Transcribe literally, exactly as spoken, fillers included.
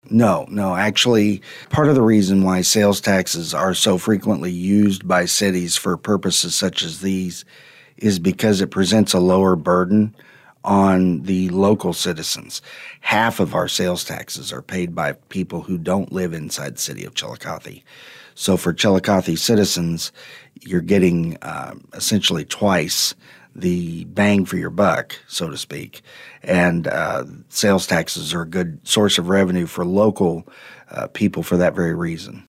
No, no. Actually, part of the reason why sales taxes are so frequently used by cities for purposes such as these is because it presents a lower burden on the local citizens. Half of our sales taxes are paid by people who don't live inside the city of Chillicothe. So for Chillicothe citizens, you're getting uh, essentially twice the bang for your buck, so to speak. And uh, sales taxes are a good source of revenue for local uh, people for that very reason.